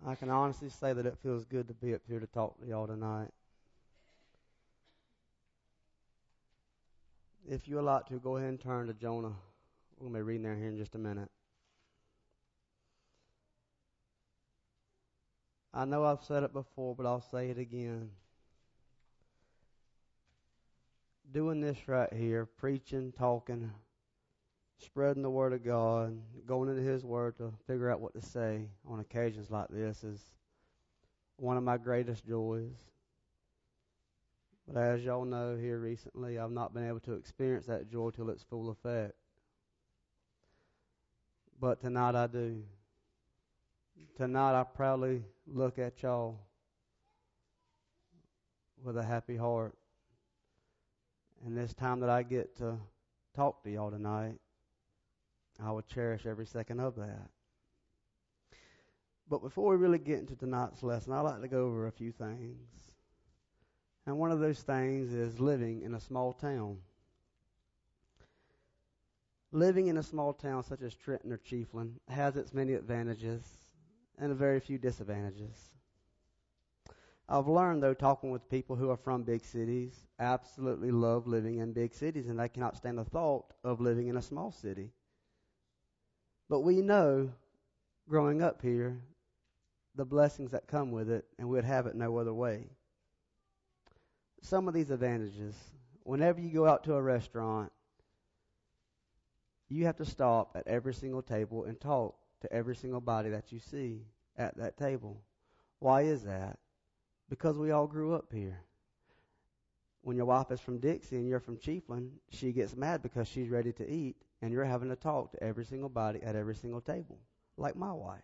I can honestly say that it feels good to be up here to talk to y'all tonight. If you would like to, go ahead and turn to Jonah. We're going to be reading there here in just a minute. I know I've said it before, but I'll say it again. Doing this right here, preaching, talking, spreading the Word of God, going into His Word to figure out what to say on occasions like this is one of my greatest joys. But as y'all know here recently, I've not been able to experience that joy till its full effect. But tonight I do. Tonight I proudly look at y'all with a happy heart. And this time that I get to talk to y'all tonight, I will cherish every second of that. But before we really get into tonight's lesson, I'd like to go over a few things. And one of those things is living in a small town. Living in a small town such as Trenton or Chiefland has its many advantages and a very few disadvantages. I've learned, though, talking with people who are from big cities, absolutely love living in big cities, and they cannot stand the thought of living in a small city. But we know, growing up here, the blessings that come with it, and we'd have it no other way. Some of these advantages. Whenever you go out to a restaurant, you have to stop at every single table and talk to every single body that you see at that table. Why is that? Because we all grew up here. When your wife is from Dixie and you're from Chiefland, she gets mad because she's ready to eat and you're having to talk to every single body at every single table, like my wife.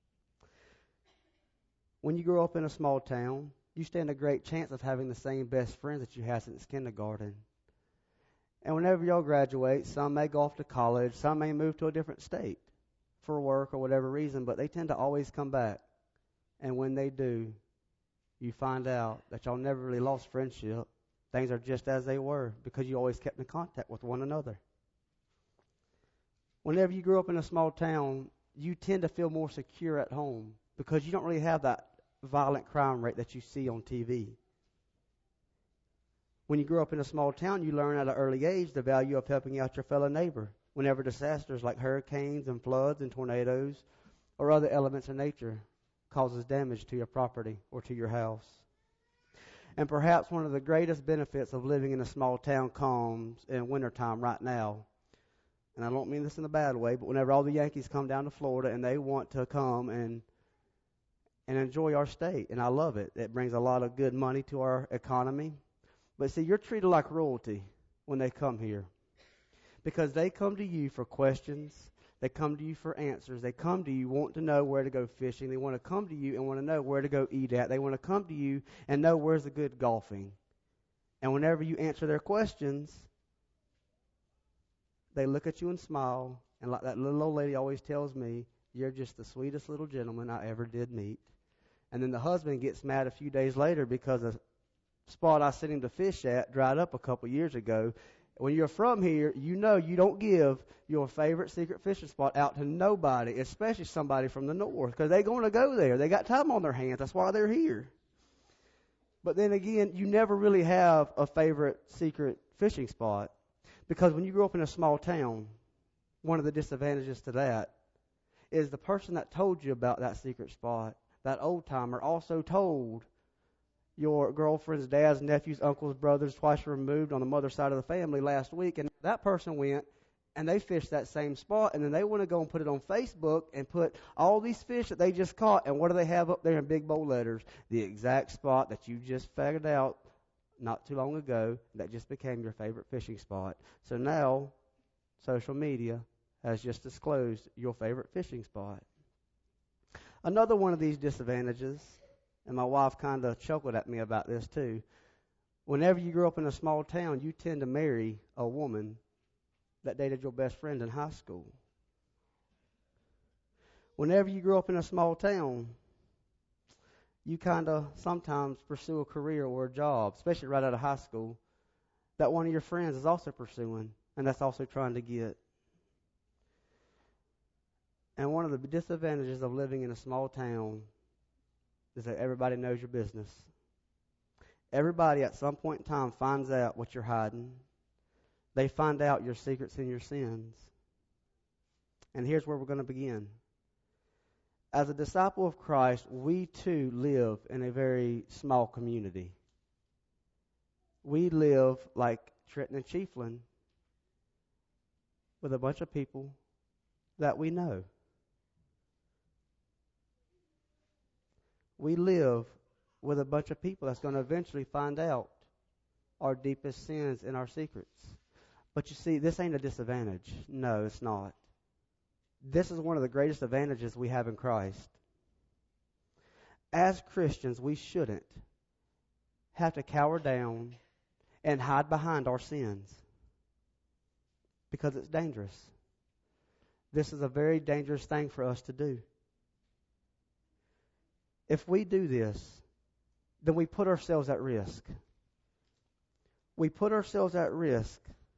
When you grow up in a small town, you stand a great chance of having the same best friends that you had since kindergarten. And whenever y'all graduate, some may go off to college, some may move to a different state for work or whatever reason, but they tend to always come back. And when they do, you find out that y'all never really lost friendship. Things are just as they were because you always kept in contact with one another. Whenever you grow up in a small town, you tend to feel more secure at home because you don't really have that violent crime rate that you see on TV. When you grow up in a small town, you learn at an early age the value of helping out your fellow neighbor whenever disasters like hurricanes and floods and tornadoes or other elements of nature causes damage to your property or to your house. And perhaps one of the greatest benefits of living in a small town comes in wintertime right now. And I don't mean this in a bad way, but whenever all the Yankees come down to Florida and they want to come and enjoy our state, and I love it. It brings a lot of good money to our economy. But see, you're treated like royalty when they come here because they come to you for questions. They come to you for answers. They come to you want to know where to go fishing. They want to come to you and want to know where to go eat at. They want to come to you and know where's the good golfing. And whenever you answer their questions, they look at you and smile. And like that little old lady always tells me, you're just the sweetest little gentleman I ever did meet. And then the husband gets mad a few days later because the spot I sent him to fish at dried up a couple years ago. When you're from here, you know you don't give your favorite secret fishing spot out to nobody, especially somebody from the north, because they're going to go there. They got time on their hands. That's why they're here. But then again, you never really have a favorite secret fishing spot, because when you grow up in a small town, one of the disadvantages to that is the person that told you about that secret spot, that old timer, also told your girlfriend's dad's, nephews, uncles, brothers, twice removed on the mother side of the family last week, and that person went and they fished that same spot, and then they want to go and put it on Facebook and put all these fish that they just caught, and what do they have up there in big bold letters? The exact spot that you just figured out not too long ago that just became your favorite fishing spot. So now, social media has just disclosed your favorite fishing spot. Another one of these disadvantages, and my wife kind of chuckled at me about this too. Whenever you grow up in a small town, you tend to marry a woman that dated your best friend in high school. Whenever you grow up in a small town, you kind of sometimes pursue a career or a job, especially right out of high school, that one of your friends is also pursuing, and that's also trying to get. And one of the disadvantages of living in a small town is that everybody knows your business. Everybody at some point in time finds out what you're hiding. They find out your secrets and your sins. And here's where we're going to begin. As a disciple of Christ, we too live in a very small community. We live like Trenton and Chiefland with a bunch of people that we know. We live with a bunch of people that's going to eventually find out our deepest sins and our secrets. But you see, this ain't a disadvantage. No, it's not. This is one of the greatest advantages we have in Christ. As Christians, we shouldn't have to cower down and hide behind our sins because it's dangerous. This is a very dangerous thing for us to do. If we do this, then we put ourselves at risk. We put ourselves at risk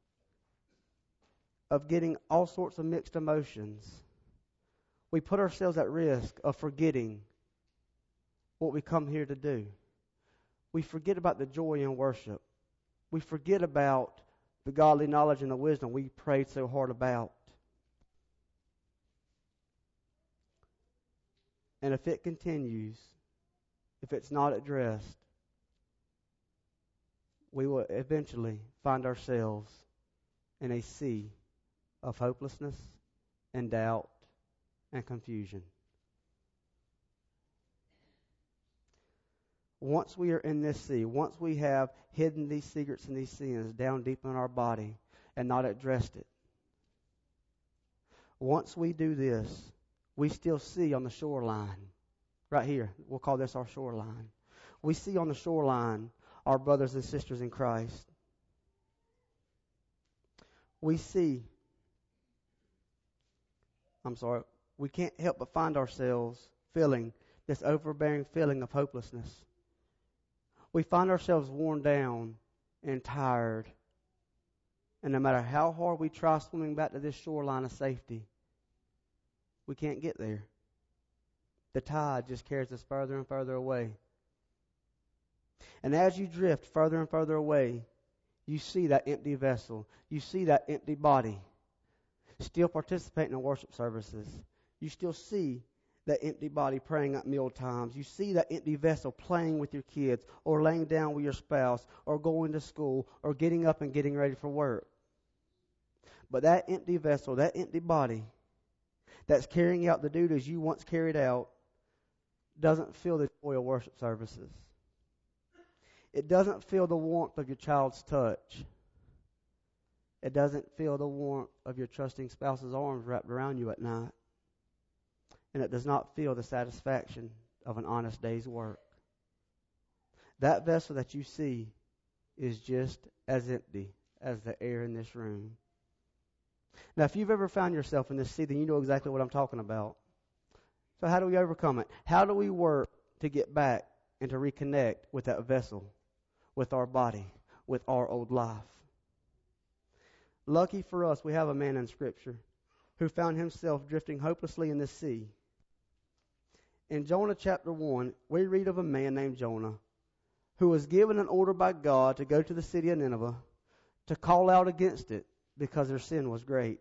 of getting all sorts of mixed emotions. We put ourselves at risk of forgetting what we come here to do. We forget about the joy in worship. We forget about the godly knowledge and the wisdom we prayed so hard about. And if it continues, if it's not addressed, we will eventually find ourselves in a sea of hopelessness and doubt and confusion. Once we are in this sea, once we have hidden these secrets and these sins down deep in our body and not addressed it, once we do this, we still see on the shoreline, right here, we'll call this our shoreline. We see on the shoreline our brothers and sisters in Christ. We can't help but find ourselves feeling this overbearing feeling of hopelessness. We find ourselves worn down and tired. And no matter how hard we try swimming back to this shoreline of safety, we can't get there. The tide just carries us further and further away. And as you drift further and further away, you see that empty vessel. You see that empty body still participating in worship services. You still see that empty body praying at meal times. You see that empty vessel playing with your kids or laying down with your spouse or going to school or getting up and getting ready for work. But that empty vessel, that empty body that's carrying out the duties you once carried out doesn't feel the joy of worship services. It doesn't feel the warmth of your child's touch. It doesn't feel the warmth of your trusting spouse's arms wrapped around you at night. And it does not feel the satisfaction of an honest day's work. That vessel that you see is just as empty as the air in this room. Now, if you've ever found yourself in this sea, then you know exactly what I'm talking about. So how do we overcome it? How do we work to get back and to reconnect with that vessel, with our body, with our old life? Lucky for us, we have a man in Scripture who found himself drifting hopelessly in the sea. In Jonah chapter 1, we read of a man named Jonah who was given an order by God to go to the city of Nineveh to call out against it because their sin was great.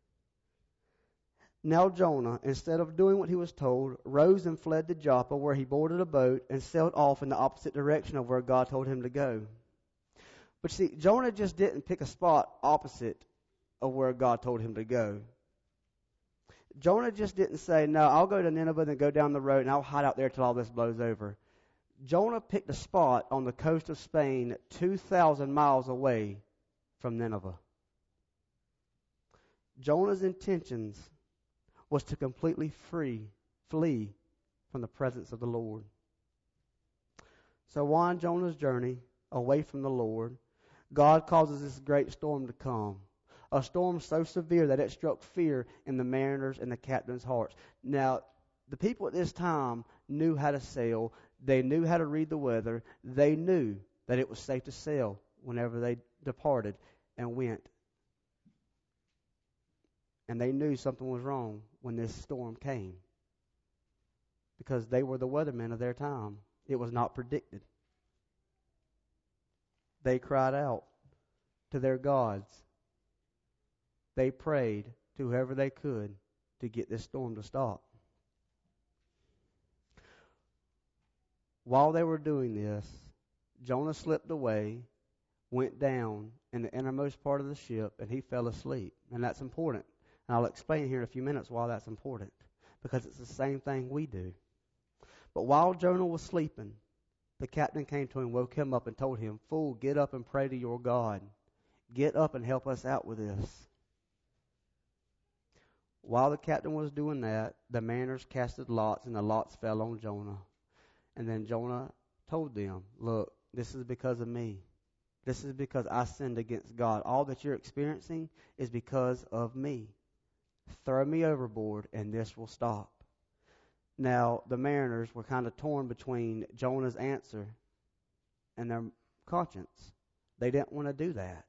Now Jonah, instead of doing what he was told, rose and fled to Joppa, where he boarded a boat and sailed off in the opposite direction of where God told him to go. But see, Jonah just didn't pick a spot opposite of where God told him to go. Jonah just didn't say, no, I'll go to Nineveh and go down the road and I'll hide out there till all this blows over. Jonah picked a spot on the coast of Spain 2,000 miles away from Nineveh. Jonah's intentions was to completely flee from the presence of the Lord. So on Jonah's journey away from the Lord, God causes this great storm to come. A storm so severe that it struck fear in the mariners and the captain's hearts. Now, the people at this time knew how to sail. They knew how to read the weather. They knew that it was safe to sail whenever they departed and went. And they knew something was wrong when this storm came. because they were the weathermen of their time. It was not predicted. They cried out to their gods. They prayed to whoever they could to get this storm to stop. While they were doing this, Jonah slipped away, went down in the innermost part of the ship, and he fell asleep. And that's important. And I'll explain here in a few minutes why that's important. Because it's the same thing we do. But while Jonah was sleeping, the captain came to him, woke him up, and told him, "Fool, get up and pray to your God. Get up and help us out with this." While the captain was doing that, the mariners casted lots, and the lots fell on Jonah. And then Jonah told them, "Look, this is because of me. This is because I sinned against God. All that you're experiencing is because of me. Throw me overboard, and this will stop." Now, the mariners were kind of torn between Jonah's answer and their conscience. They didn't want to do that.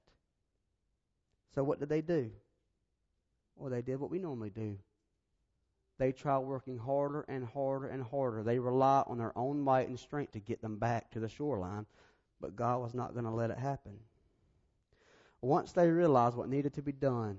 So what did they do? Well, they did what we normally do. They try working harder and harder and harder. They rely on their own might and strength to get them back to the shoreline, but God was not going to let it happen. Once they realized what needed to be done,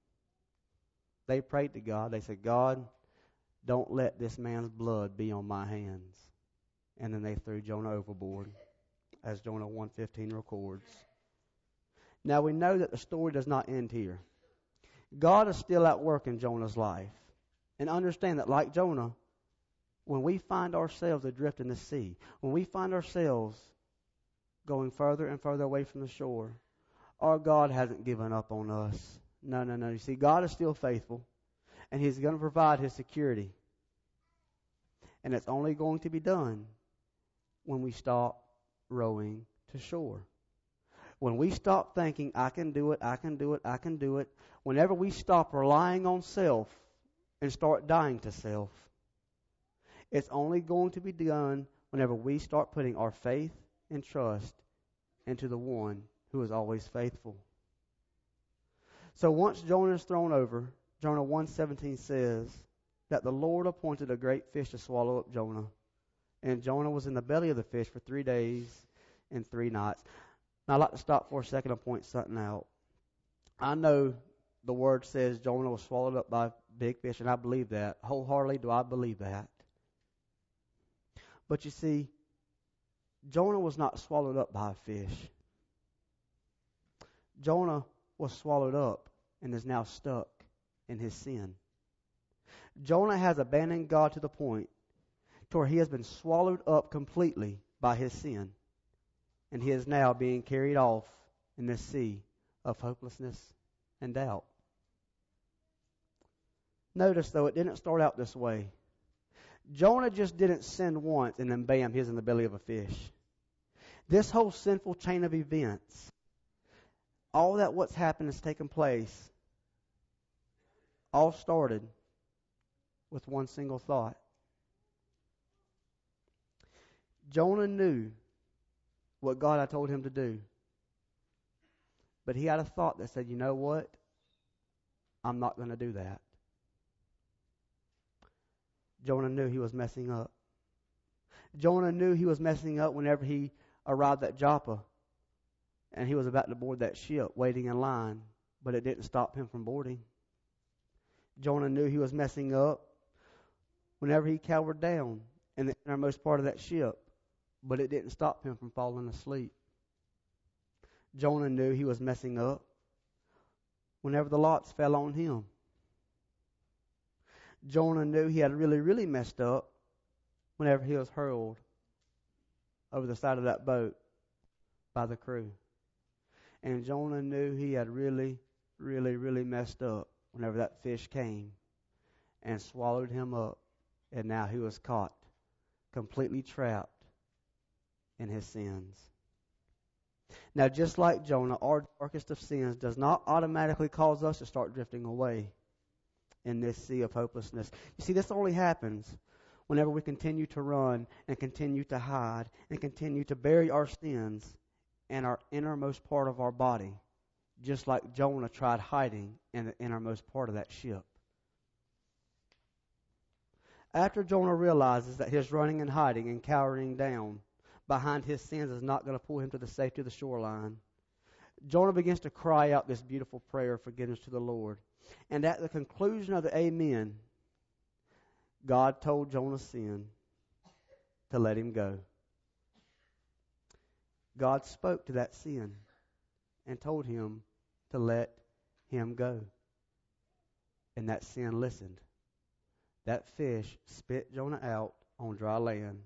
they prayed to God. They said, "God, don't let this man's blood be on my hands." And then they threw Jonah overboard, as Jonah 1:15 records. Now we know that the story does not end here. God is still at work in Jonah's life. And understand that, like Jonah, when we find ourselves adrift in the sea, when we find ourselves going further and further away from the shore, our God hasn't given up on us. No. You see, God is still faithful, and He's going to provide His security. And it's only going to be done when we stop rowing to shore. When we stop thinking, "I can do it, I can do it, I can do it," whenever we stop relying on self and start dying to self, it's only going to be done whenever we start putting our faith and trust into the one who is always faithful. So once Jonah is thrown over, Jonah 1:17 says that the Lord appointed a great fish to swallow up Jonah. And Jonah was in the belly of the fish for 3 days and 3 nights. Now I'd like to stop for a second and point something out. I know the word says Jonah was swallowed up by a big fish, and I believe that. Wholeheartedly do I believe that. But you see, Jonah was not swallowed up by a fish. Jonah was swallowed up and is now stuck in his sin. Jonah has abandoned God to the point to where he has been swallowed up completely by his sin. And he is now being carried off in this sea of hopelessness and doubt. Notice, though, it didn't start out this way. Jonah just didn't sin once and then bam, he's in the belly of a fish. This whole sinful chain of events, all that what's happened has taken place, all started with one single thought. Jonah knew what God had told him to do. But he had a thought that said, "You know what? I'm not going to do that." Jonah knew he was messing up. Jonah knew he was messing up whenever he arrived at Joppa and he was about to board that ship, waiting in line, but it didn't stop him from boarding. Jonah knew he was messing up whenever he cowered down in the innermost part of that ship, but it didn't stop him from falling asleep. Jonah knew he was messing up whenever the lots fell on him. Jonah knew he had really, really messed up whenever he was hurled over the side of that boat by the crew. And Jonah knew he had really, really, really messed up whenever that fish came and swallowed him up, and now he was caught, completely trapped in his sins. Now, just like Jonah, our darkest of sins does not automatically cause us to start drifting away in this sea of hopelessness. You see, this only happens whenever we continue to run and continue to hide and continue to bury our sins in our innermost part of our body, just like Jonah tried hiding in the innermost part of that ship. After Jonah realizes that his running and hiding and cowering down behind his sins is not going to pull him to the safety of the shoreline, Jonah begins to cry out this beautiful prayer of forgiveness to the Lord. And at the conclusion of the amen, God told Jonah's sin to let him go. God spoke to that sin and told him to let him go. And that sin listened. That fish spit Jonah out on dry land,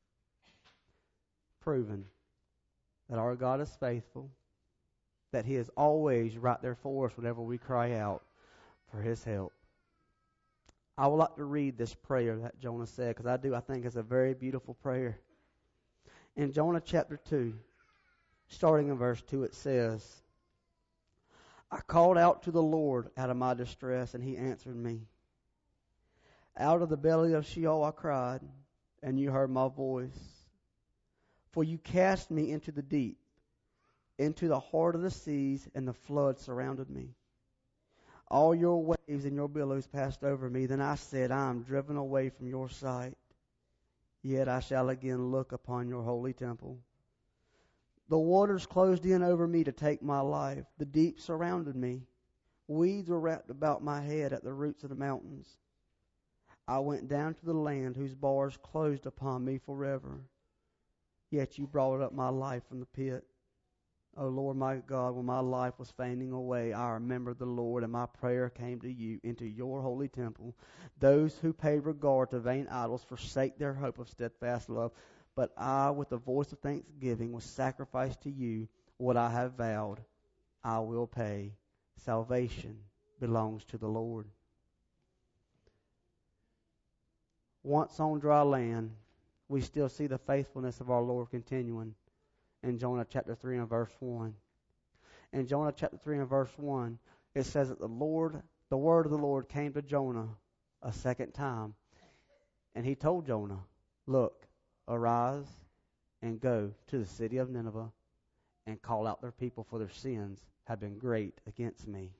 proving that our God is faithful, that He is always right there for us whenever we cry out for His help. I would like to read this prayer that Jonah said, because I think it's a very beautiful prayer. In Jonah chapter 2, starting in verse 2, it says, I called out to the Lord out of my distress, and He answered me. Out of the belly of Sheol I cried, and you heard my voice. For you cast me into the deep, into the heart of the seas, and the flood surrounded me. All your waves and your billows passed over me. Then I said, I am driven away from your sight. Yet I shall again look upon your holy temple. The waters closed in over me to take my life. The deep surrounded me. Weeds were wrapped about my head at the roots of the mountains. I went down to the land whose bars closed upon me forever. Yet you brought up my life from the pit. O Lord my God, when my life was fainting away, I remembered the Lord, and my prayer came to you into your holy temple. Those who pay regard to vain idols forsake their hope of steadfast love. But I, with the voice of thanksgiving, will sacrifice to you what I have vowed. I will pay. Salvation belongs to the Lord. Once on dry land, we still see the faithfulness of our Lord continuing in Jonah chapter 3 and verse 1. In Jonah chapter 3 and verse 1, it says that the word of the Lord came to Jonah a second time. And he told Jonah, look, arise and go to the city of Nineveh and call out their people, for their sins have been great against me.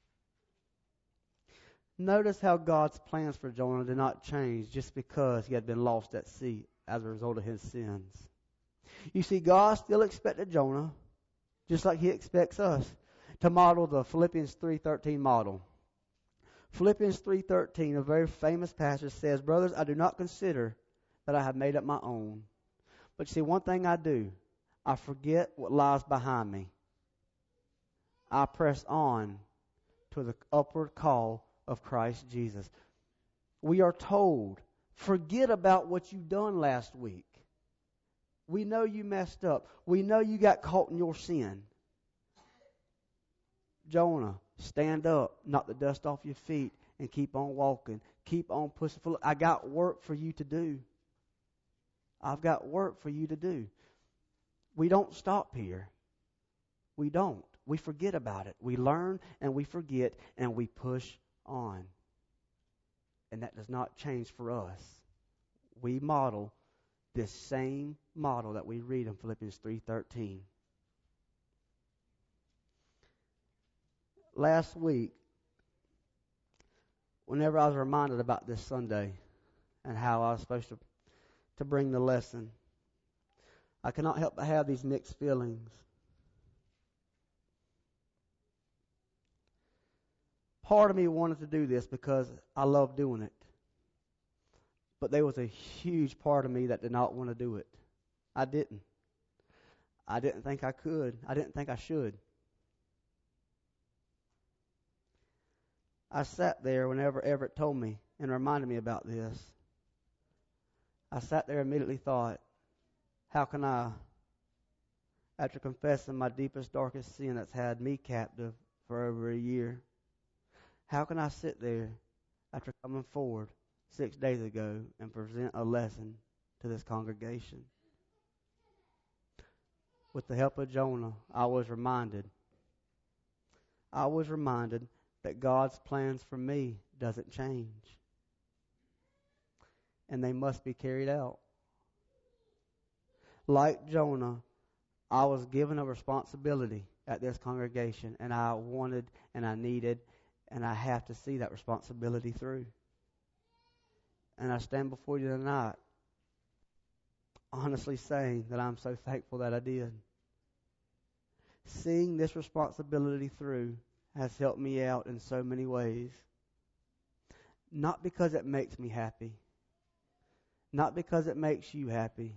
Notice how God's plans for Jonah did not change just because he had been lost at sea as a result of his sins. You see, God still expected Jonah, just like He expects us, to model the Philippians 3:13 model. Philippians 3:13, a very famous passage, says, brothers, I do not consider that I have made up my own. But see, one thing I do, I forget what lies behind me. I press on to the upward call of Christ Jesus. We are told, forget about what you've done last week. We know you messed up. We know you got caught in your sin. Jonah, stand up, knock the dust off your feet, and keep on walking. Keep on pushing forward. I got work for you to do. I've got work for you to do. We don't stop here. We don't. We forget about it. We learn and we forget and we push on. And that does not change for us. We model this same model that we read in Philippians 3:13. Last week, whenever I was reminded about this Sunday and how I was supposed to bring the lesson, I cannot help but have these mixed feelings. Part of me wanted to do this because I love doing it. But there was a huge part of me that did not want to do it. I didn't. I didn't think I could. I didn't think I should. I sat there whenever Everett told me and reminded me about this. I sat there and immediately thought, how can I, after confessing my deepest, darkest sin that's had me captive for over a year, how can I sit there after coming forward 6 days ago and present a lesson to this congregation? With the help of Jonah, I was reminded that God's plans for me doesn't change. And they must be carried out. Like Jonah, I was given a responsibility at this congregation, and I wanted and I needed and I have to see that responsibility through. And I stand before you tonight honestly saying that I'm so thankful that I did. Seeing this responsibility through has helped me out in so many ways. Not because it makes me happy, not because it makes you happy,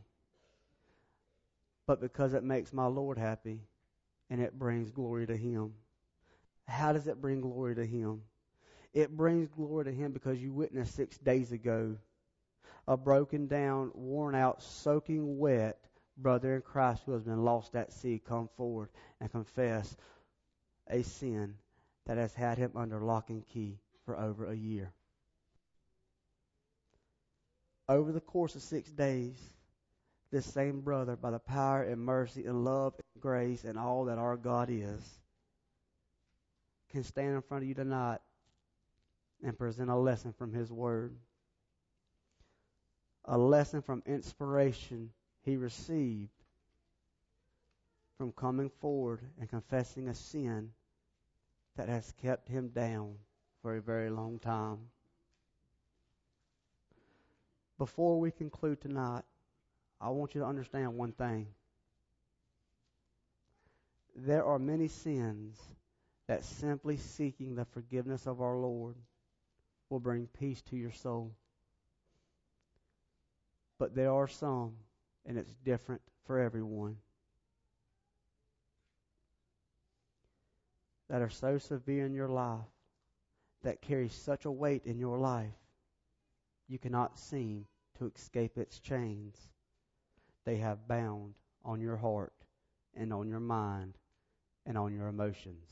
but because it makes my Lord happy and it brings glory to Him. How does it bring glory to Him? It brings glory to Him because you witnessed 6 days ago a broken down, worn out, soaking wet brother in Christ who has been lost at sea come forward and confess a sin that has had him under lock and key for over a year. Over the course of 6 days, this same brother, by the power and mercy and love and grace and all that our God is, can stand in front of you tonight and present a lesson from His Word. A lesson from inspiration he received from coming forward and confessing a sin that has kept him down for a very long time. Before we conclude tonight, I want you to understand one thing. There are many sins that simply seeking the forgiveness of our Lord will bring peace to your soul. But there are some, and it's different for everyone, that are so severe in your life, that carry such a weight in your life, you cannot seem to escape its chains. They have bound on your heart and on your mind and on your emotions.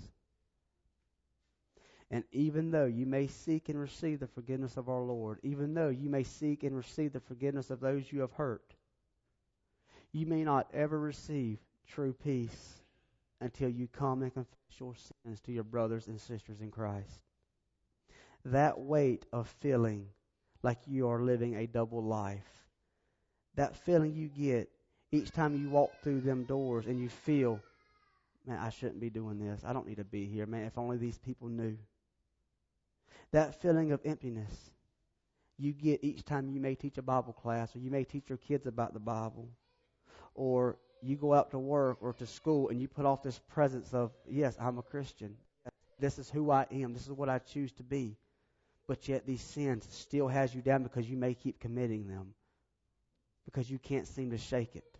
And even though you may seek and receive the forgiveness of our Lord, even though you may seek and receive the forgiveness of those you have hurt, you may not ever receive true peace until you come and confess your sins to your brothers and sisters in Christ. That weight of feeling like you are living a double life, that feeling you get each time you walk through them doors and you feel, man, I shouldn't be doing this. I don't need to be here. Man, if only these people knew. That feeling of emptiness you get each time you may teach a Bible class, or you may teach your kids about the Bible, or you go out to work or to school and you put off this presence of, yes, I'm a Christian. This is who I am. This is what I choose to be. But yet these sins still has you down because you may keep committing them, because you can't seem to shake it.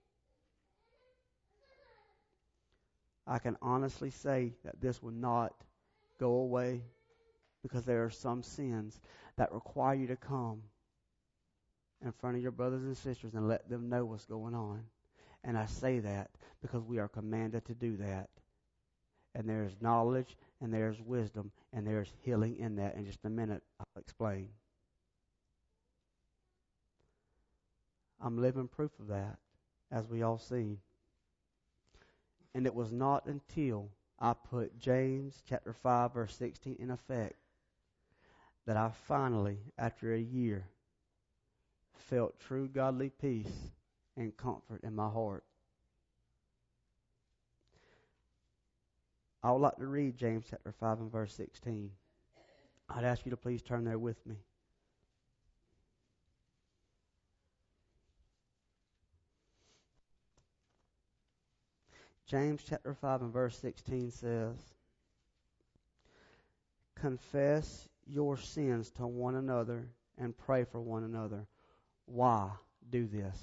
I can honestly say that this will not go away, because there are some sins that require you to come in front of your brothers and sisters and let them know what's going on. And I say that because we are commanded to do that. And there's knowledge and there's wisdom and there's healing in that. In just a minute, I'll explain. I'm living proof of that, as we all see. And it was not until I put James chapter 5, verse 16 in effect that I finally, after a year, felt true godly peace and comfort in my heart. I would like to read James chapter 5 and verse 16. I'd ask you to please turn there with me. James chapter 5 and verse 16 says, confess your sins to one another and pray for one another. Why do this?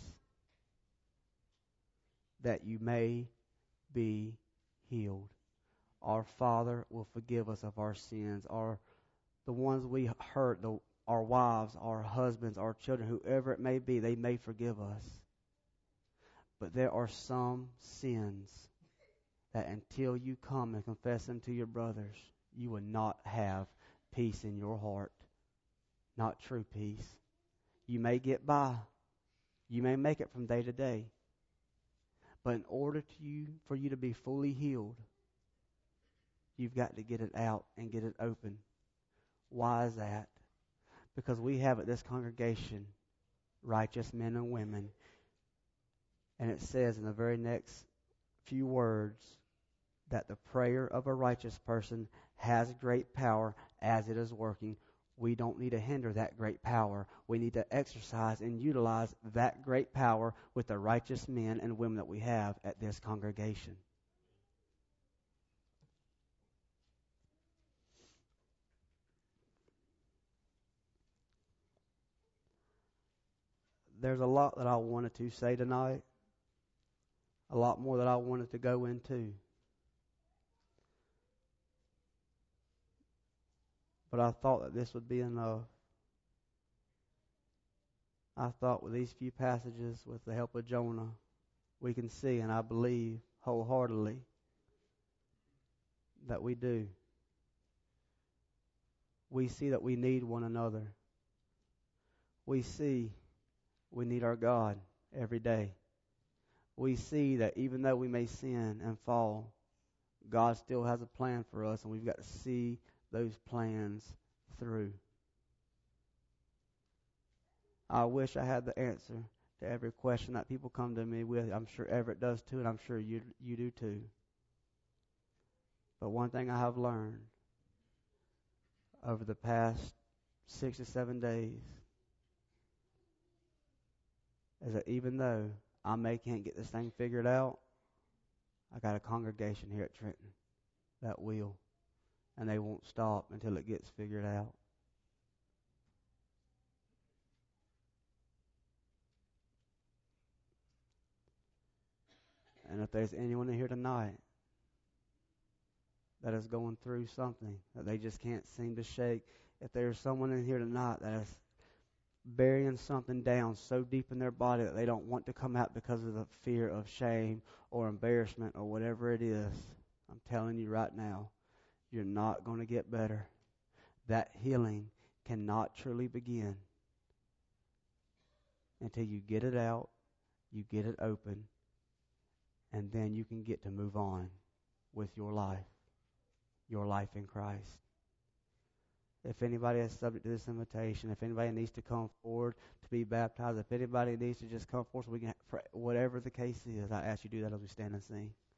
That you may be healed. Our Father will forgive us of our sins, the ones we hurt, our wives, our husbands, our children, whoever it may be, they may forgive us. But there are some sins that until you come and confess them to your brothers, you will not have peace in your heart. Not true peace. You may get by. You may make it from day to day. But in order for you to be fully healed, you've got to get it out and get it open. Why is that? Because we have at this congregation righteous men and women. And it says in the very next few words that the prayer of a righteous person has great power as it is working we don't need to hinder that great power. We need to exercise and utilize that great power with the righteous men and women that we have at this congregation. There's a lot that I wanted to say tonight, a lot more that I wanted to go into. But I thought that this would be enough. I thought with these few passages, with the help of Jonah, we can see, and I believe wholeheartedly, that we do. We see that we need one another. We see we need our God every day. We see that even though we may sin and fall, God still has a plan for us, and we've got to see those plans through. I wish I had the answer to every question that people come to me with. I'm sure Everett does too, and I'm sure you do too. But one thing I have learned over the past 6 to 7 days is that even though I can't get this thing figured out, I got a congregation here at Trenton that will, and they won't stop until it gets figured out. And if there's anyone in here tonight that is going through something that they just can't seem to shake, if there's someone in here tonight that is burying something down so deep in their body that they don't want to come out because of the fear of shame or embarrassment or whatever it is, I'm telling you right now, you're not going to get better. That healing cannot truly begin until you get it out, you get it open, and then you can get to move on with your life in Christ. If anybody is subject to this invitation, if anybody needs to come forward to be baptized, if anybody needs to just come forward so we can, whatever the case is, I ask you to do that as we stand and sing.